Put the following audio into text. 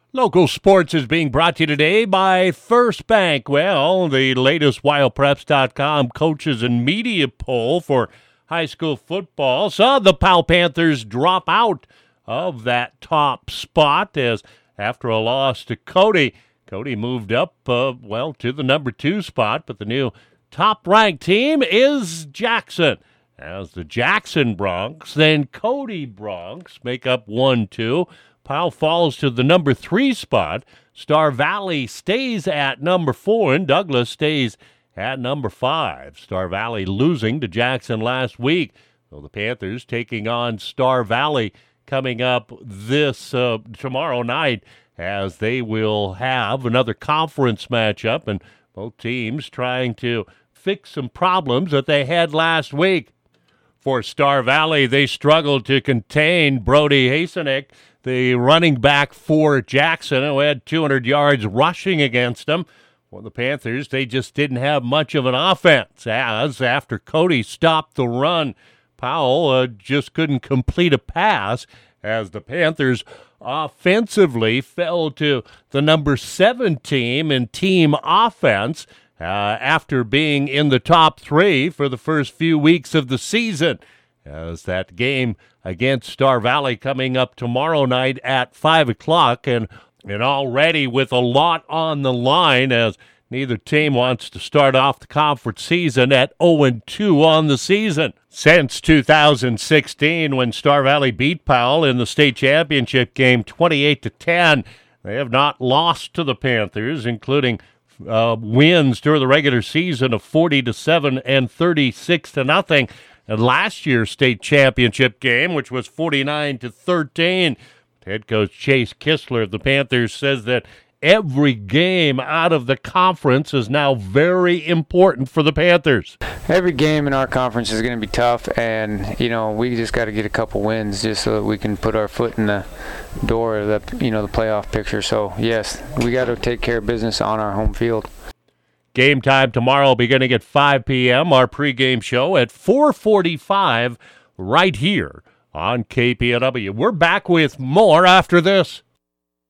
Local sports is being brought to you today by First Bank. Well, the latest WildPreps.com coaches and media poll for high school football saw the Powell Panthers drop out of that top spot as after a loss to Cody moved up, to the number 2 spot, but the new top-ranked team is Jackson. As the Jackson Broncs, then Cody Broncs make up 1-2. Powell falls to the number 3 spot. Star Valley stays at number 4, and Douglas stays at number 5. Star Valley losing to Jackson last week. So the Panthers taking on Star Valley coming up this tomorrow night, as they will have another conference matchup, and both teams trying to fix some problems that they had last week. For Star Valley, they struggled to contain Brody Hasenik, the running back for Jackson, who had 200 yards rushing against them. For the Panthers, they just didn't have much of an offense, as after Cody stopped the run, Powell just couldn't complete a pass, as the Panthers offensively fell to the number 7 team in team offense after being in the top 3 for the first few weeks of the season. As that game against Star Valley coming up tomorrow night at 5 o'clock, and already with a lot on the line, as neither team wants to start off the conference season at 0-2 on the season. Since 2016, when Star Valley beat Powell in the state championship game 28-10, they have not lost to the Panthers, including wins during the regular season of 40-7 and 36-0. And last year's state championship game, which was 49-13, head coach Chase Kistler of the Panthers says that every game out of the conference is now very important for the Panthers. Every game in our conference is going to be tough, and we just got to get a couple wins just so that we can put our foot in the door of the the playoff picture. So yes, we got to take care of business on our home field. Game time tomorrow beginning at 5 p.m. Our pregame show at 4:45 right here on KPNW. We're back with more after this.